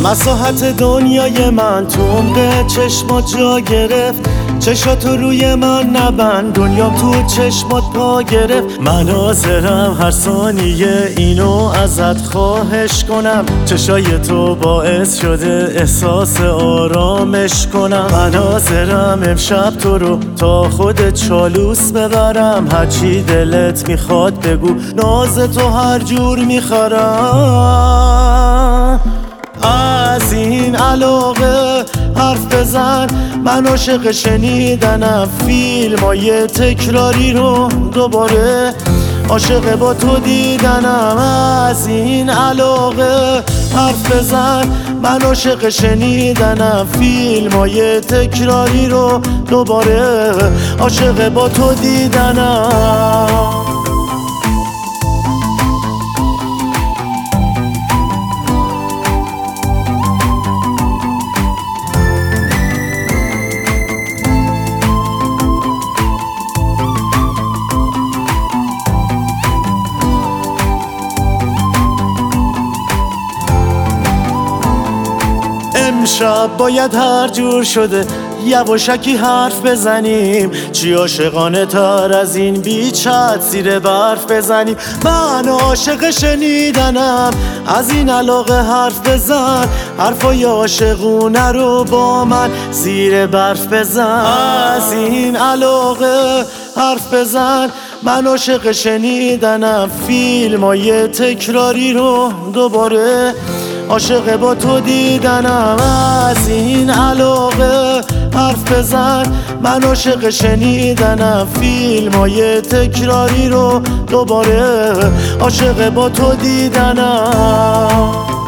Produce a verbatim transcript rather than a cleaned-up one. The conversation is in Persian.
مساحت دنیای من تو عمق چشمات جا گرفت، چشاتو روی من نبند، دنیا تو چشمات پا گرفت. من حاضرم هر ثانیه اینو ازت خواهش کنم، چشای تو باعث شده احساس آرامش کنم. من حاضرم امشب تو رو تا خودت چالوس ببرم، هرچی دلت میخواد بگو، ناز تو هر جور میخورم. از این علاقه حرف بزن، من عاشق شنیدنم فیلمای تکراری رو دوباره، عاشق با تو دیدنم. از این علاقه حرف بزن، من عاشق شنیدنم فیلمای تکراری رو دوباره، عاشق با تو دیدنم. امشب باید هر جور شده یواشکی حرف بزنیم، چی عاشقانه تر از این بیچت زیر برف بزنیم. من عاشق شنیدنم، از این علاقه حرف بزن، حرفای عاشقونه رو با من زیر برف بزن. از این علاقه حرف بزن، من عاشق شنیدنم فیلمای تکراری رو دوباره، عاشق با تو دیدنم. از این علاقه حرف بزن، من عاشق شنیدنم فیلمای تکراری رو دوباره، عاشق با تو دیدنم.